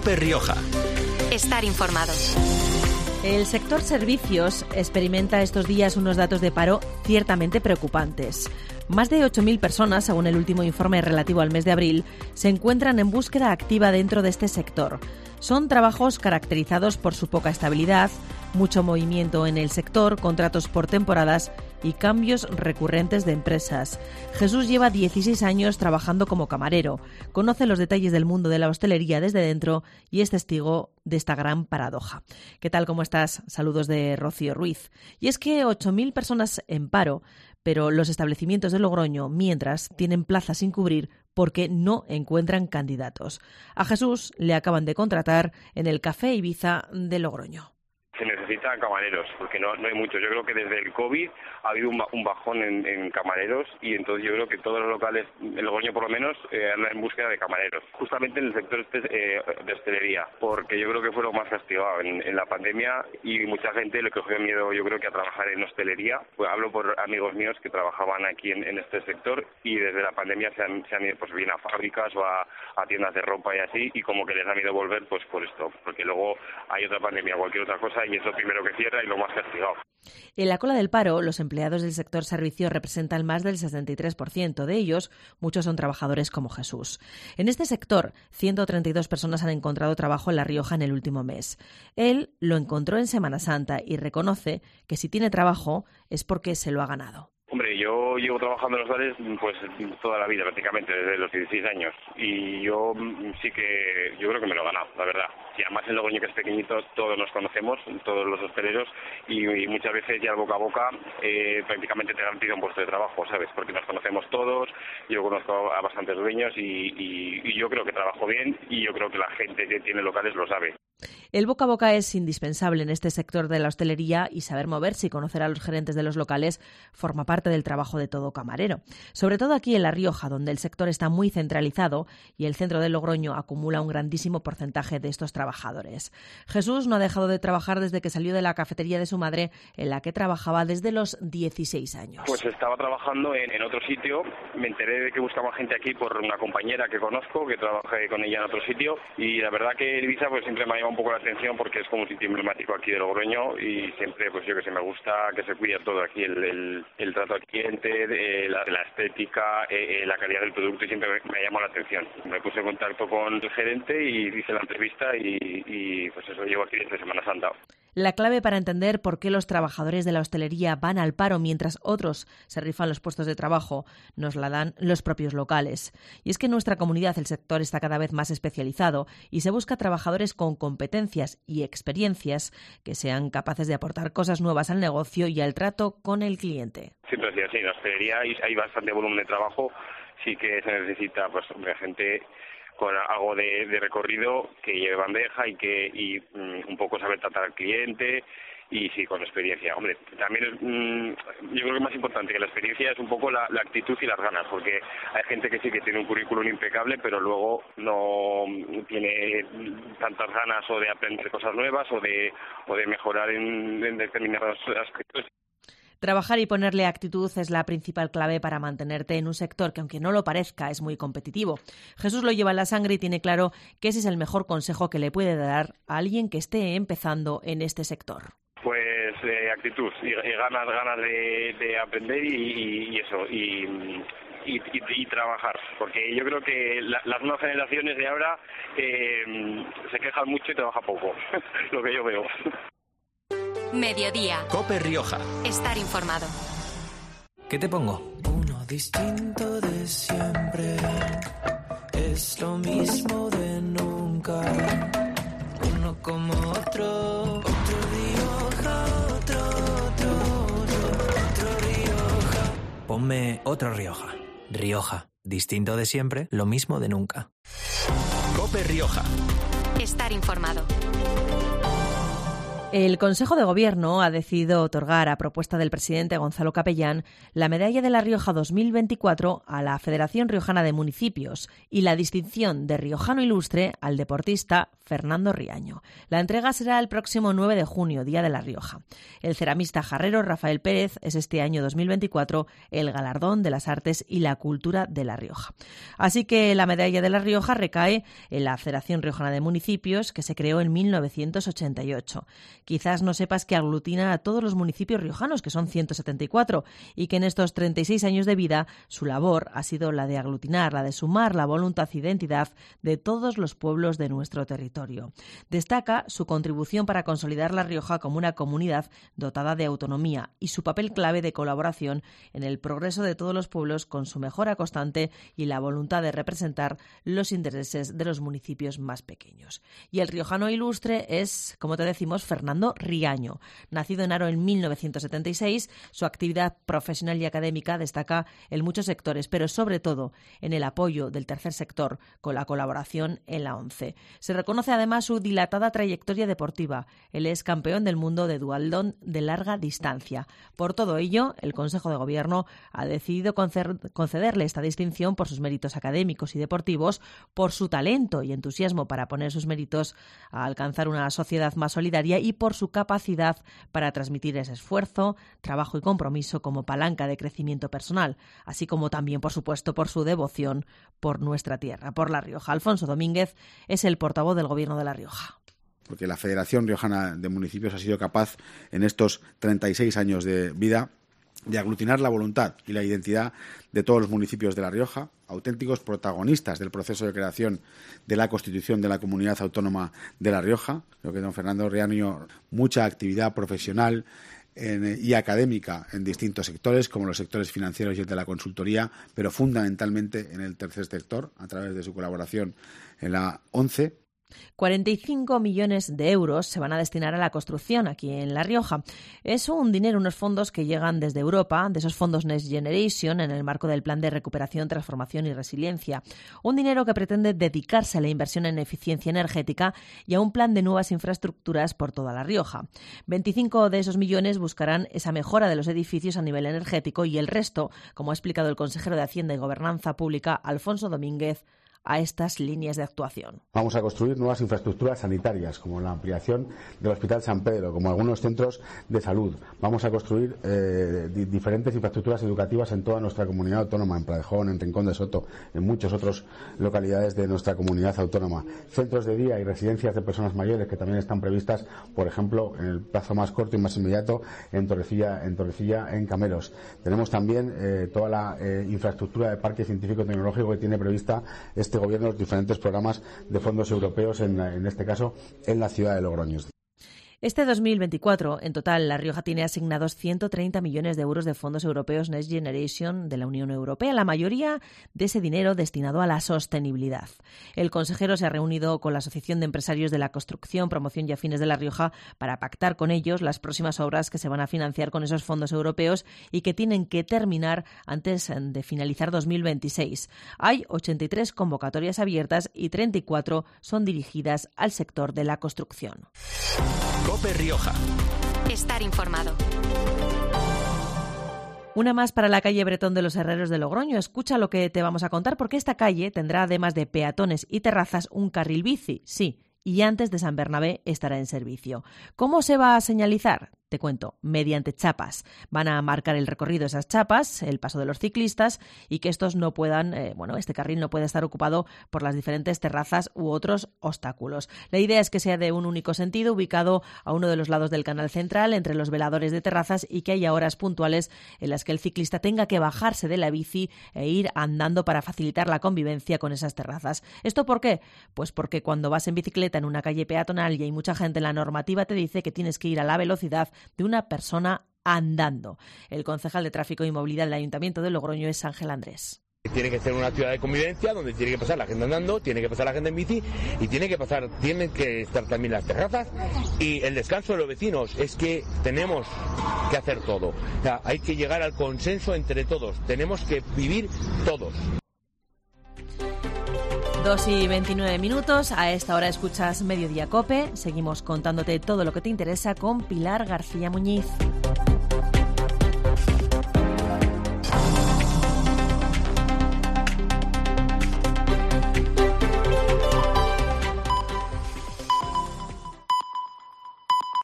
COPE Rioja. Estar informado. El sector servicios experimenta estos días unos datos de paro ciertamente preocupantes. Más de 8.000 personas, según el último informe relativo al mes de abril, se encuentran en búsqueda activa dentro de este sector. Son trabajos caracterizados por su poca estabilidad, mucho movimiento en el sector, contratos por temporadas y cambios recurrentes de empresas. Jesús lleva 16 años trabajando como camarero, conoce los detalles del mundo de la hostelería desde dentro y es testigo de esta gran paradoja. ¿Qué tal? ¿Cómo estás? Saludos de Rocío Ruiz. Y es que 8.000 personas en paro, pero los establecimientos de Logroño, mientras, tienen plazas sin cubrir porque no encuentran candidatos. A Jesús le acaban de contratar en el Café Ibiza de Logroño. Se necesitan camareros, porque no hay muchos. Yo creo que desde el COVID ha habido un bajón en camareros y entonces yo creo que todos los locales, en Logroño por lo menos, andan en búsqueda de camareros. Justamente en el sector de hostelería, porque yo creo que fue lo más castigado en la pandemia y mucha gente le cogió miedo, yo creo que a trabajar en hostelería. Pues hablo por amigos míos que trabajaban aquí en este sector y desde la pandemia se han ido pues bien a fábricas o a tiendas de ropa y así, y como que les da miedo volver pues por esto, porque luego hay otra pandemia o cualquier otra cosa y es lo primero que cierra y lo más castigado. En la cola del paro, los empleados del sector servicios representan más del 63%. De ellos, muchos son trabajadores como Jesús. En este sector, 132 personas han encontrado trabajo en La Rioja en el último mes. Él lo encontró en Semana Santa y reconoce que si tiene trabajo es porque se lo ha ganado. Hombre, yo llevo trabajando en los bares pues toda la vida prácticamente, desde los 16 años, y yo creo que me lo he ganado, la verdad. Y además en Logroño, que es pequeñito, todos nos conocemos, todos los hosteleros, y muchas veces ya boca a boca prácticamente te garantiza un puesto de trabajo, ¿sabes? Porque nos conocemos todos, yo conozco a bastantes dueños y yo creo que trabajo bien y yo creo que la gente que tiene locales lo sabe. El boca a boca es indispensable en este sector de la hostelería y saber moverse y conocer a los gerentes de los locales forma parte del trabajo de todo camarero. Sobre todo aquí en La Rioja, donde el sector está muy centralizado y el centro de Logroño acumula un grandísimo porcentaje de estos trabajadores. Jesús no ha dejado de trabajar desde que salió de la cafetería de su madre, en la que trabajaba desde los 16 años. Pues estaba trabajando en otro sitio, me enteré de que buscaba gente aquí por una compañera que conozco, que trabajé con ella en otro sitio, y la verdad que Ibiza pues siempre me ha llamado un poco la atención porque es como un sitio emblemático aquí de Logroño y siempre pues yo que sé, me gusta que se cuide todo aquí, el trato al cliente, la estética, la calidad del producto, y siempre me ha llamado la atención. Me puse en contacto con el gerente y hice la entrevista y pues eso, llevo aquí desde Semana Santa. La clave para entender por qué los trabajadores de la hostelería van al paro mientras otros se rifan los puestos de trabajo nos la dan los propios locales. Y es que en nuestra comunidad el sector está cada vez más especializado y se busca trabajadores con competencias y experiencias que sean capaces de aportar cosas nuevas al negocio y al trato con el cliente. Siempre ha sido así, en la hostelería hay bastante volumen de trabajo, sí que se necesita pues gente con algo de recorrido, que lleve bandeja y un poco saber tratar al cliente y sí, con experiencia. Hombre, también yo creo que más importante que la experiencia es un poco la actitud y las ganas, porque hay gente que sí que tiene un currículum impecable, pero luego no tiene tantas ganas o de aprender cosas nuevas o de mejorar en determinados aspectos. Trabajar y ponerle actitud es la principal clave para mantenerte en un sector que, aunque no lo parezca, es muy competitivo. Jesús lo lleva en la sangre y tiene claro que ese es el mejor consejo que le puede dar a alguien que esté empezando en este sector. Pues actitud y ganas de aprender y eso, y trabajar, porque yo creo que las nuevas generaciones de ahora se quejan mucho y trabajan poco, lo que yo veo. Mediodía. COPE Rioja. Estar informado. ¿Qué te pongo? Uno distinto de siempre, es lo mismo de nunca. Uno como otro Rioja, otro Rioja. Ponme otro Rioja. Rioja, distinto de siempre, lo mismo de nunca. COPE Rioja. Estar informado. El Consejo de Gobierno ha decidido otorgar, a propuesta del presidente Gonzalo Capellán, la Medalla de La Rioja 2024 a la Federación Riojana de Municipios y la distinción de Riojano Ilustre al deportista Fernando Riaño. La entrega será el próximo 9 de junio, Día de La Rioja. El ceramista jarrero Rafael Pérez es este año 2024 el galardón de las artes y la cultura de La Rioja. Así que la Medalla de La Rioja recae en la Federación Riojana de Municipios, que se creó en 1988. Quizás no sepas que aglutina a todos los municipios riojanos, que son 174, y que en estos 36 años de vida su labor ha sido la de aglutinar, la de sumar la voluntad e identidad de todos los pueblos de nuestro territorio. Destaca su contribución para consolidar La Rioja como una comunidad dotada de autonomía y su papel clave de colaboración en el progreso de todos los pueblos, con su mejora constante y la voluntad de representar los intereses de los municipios más pequeños. Y el riojano ilustre es, como te decimos, Fernando Riaño. Nacido en Haro en 1976, su actividad profesional y académica destaca en muchos sectores, pero sobre todo en el apoyo del tercer sector con la colaboración en la ONCE. Se reconoce además su dilatada trayectoria deportiva. Él es campeón del mundo de dualdón de larga distancia. Por todo ello, el Consejo de Gobierno ha decidido concederle esta distinción por sus méritos académicos y deportivos, por su talento y entusiasmo para poner sus méritos a alcanzar una sociedad más solidaria y por su capacidad para transmitir ese esfuerzo, trabajo y compromiso como palanca de crecimiento personal, así como también, por supuesto, por su devoción por nuestra tierra, por La Rioja. Alfonso Domínguez es el portavoz del Gobierno de La Rioja. Porque la Federación Riojana de Municipios ha sido capaz, en estos 36 años de vida, de aglutinar la voluntad y la identidad de todos los municipios de La Rioja, auténticos protagonistas del proceso de creación de la Constitución de la Comunidad Autónoma de La Rioja. Creo que don Fernando Riaño, mucha actividad profesional y académica en distintos sectores, como los sectores financieros y el de la consultoría, pero fundamentalmente en el tercer sector, a través de su colaboración en la ONCE. 45 millones de euros se van a destinar a la construcción aquí en La Rioja. Es un dinero, unos fondos que llegan desde Europa, de esos fondos Next Generation, en el marco del Plan de Recuperación, Transformación y Resiliencia. Un dinero que pretende dedicarse a la inversión en eficiencia energética y a un plan de nuevas infraestructuras por toda La Rioja. 25 de esos millones buscarán esa mejora de los edificios a nivel energético y el resto, como ha explicado el consejero de Hacienda y Gobernanza Pública, Alfonso Domínguez, a estas líneas de actuación. Vamos a construir nuevas infraestructuras sanitarias, como la ampliación del Hospital San Pedro, como algunos centros de salud. Vamos a construir diferentes infraestructuras educativas en toda nuestra comunidad autónoma, en Pradejón, en Rincón de Soto, en muchas otras localidades de nuestra comunidad autónoma. Centros de día y residencias de personas mayores que también están previstas, por ejemplo, en el plazo más corto y más inmediato, en Torrecilla, en Camelos. Tenemos también toda la infraestructura de parque científico-tecnológico que tiene prevista este Gobierno, los diferentes programas de fondos europeos, en este caso en la ciudad de Logroño. Este 2024, en total, La Rioja tiene asignados 130 millones de euros de fondos europeos Next Generation de la Unión Europea, la mayoría de ese dinero destinado a la sostenibilidad. El consejero se ha reunido con la Asociación de Empresarios de la Construcción, Promoción y Afines de La Rioja para pactar con ellos las próximas obras que se van a financiar con esos fondos europeos y que tienen que terminar antes de finalizar 2026. Hay 83 convocatorias abiertas y 34 son dirigidas al sector de la construcción. COPE Rioja. Estar informado. Una más para la calle Bretón de los Herreros de Logroño. Escucha lo que te vamos a contar, porque esta calle tendrá, además de peatones y terrazas, un carril bici, sí, y antes de San Bernabé estará en servicio. ¿Cómo se va a señalizar? Te cuento, mediante chapas. Van a marcar el recorrido esas chapas, el paso de los ciclistas, y que estos no puedan, este carril no puede estar ocupado por las diferentes terrazas u otros obstáculos. La idea es que sea de un único sentido, ubicado a uno de los lados del canal central, entre los veladores de terrazas, y que haya horas puntuales en las que el ciclista tenga que bajarse de la bici e ir andando para facilitar la convivencia con esas terrazas. ¿Esto por qué? Pues porque cuando vas en bicicleta en una calle peatonal y hay mucha gente, la normativa te dice que tienes que ir a la velocidad de una persona andando. El concejal de Tráfico y Movilidad del Ayuntamiento de Logroño es Ángel Andrés. Tiene que ser una ciudad de convivencia donde tiene que pasar la gente andando, tiene que pasar la gente en bici y tienen que estar también las terrazas y el descanso de los vecinos. Es que tenemos que hacer todo. O sea, hay que llegar al consenso entre todos. Tenemos que vivir todos. 2:29. A esta hora escuchas Mediodía Cope. Seguimos contándote todo lo que te interesa con Pilar García Muñiz.